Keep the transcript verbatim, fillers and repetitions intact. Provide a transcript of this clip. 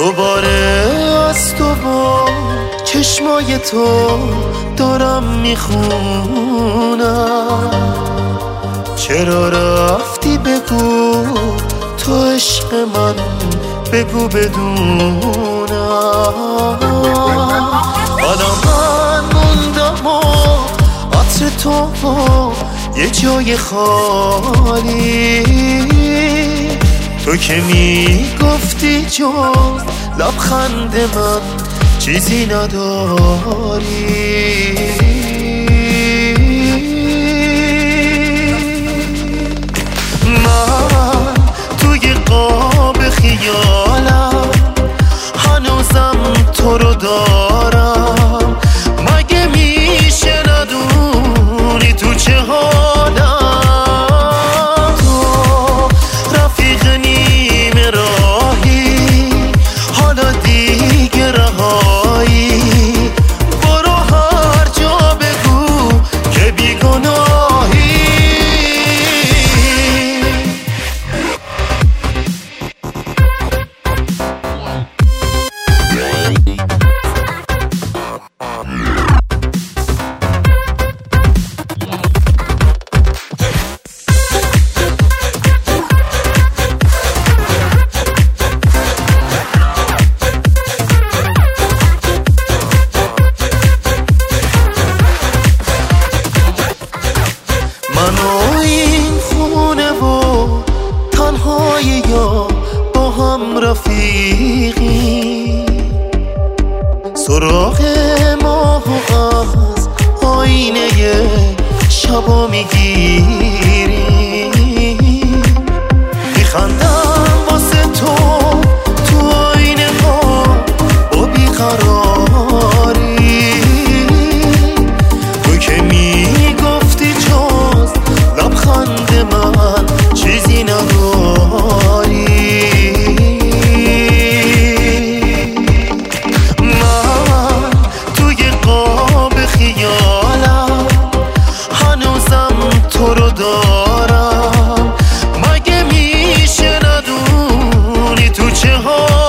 دوباره از تو با چشمای تو دارم میخونم. چرا رفتی بگو تو عشق من، بگو بدونم. حالا من موندم و عطر تو یه جای خالی، تو که میگفتی جز لبخند من چیزی نداری. من توی قاب خیالم هنوزم تو رو دارم، مگه میشه ندونی تو چه حالم؟ تو رفیق نیم راهی، حالا دیگه رهایی، برو هر جا بگو که بیگناهی. من و این خونه و تنهایی یا با هم رفیقی، سراغ ما و از آینه شبا میگیری. میخندم واسه تو تو آینه ها با بیقراری، تو که میگفتی جز لبخند من چیزی نداری. من توی قاب خیالم هنوزم تو رو دارم، مگه میشه ندونی تو چه حال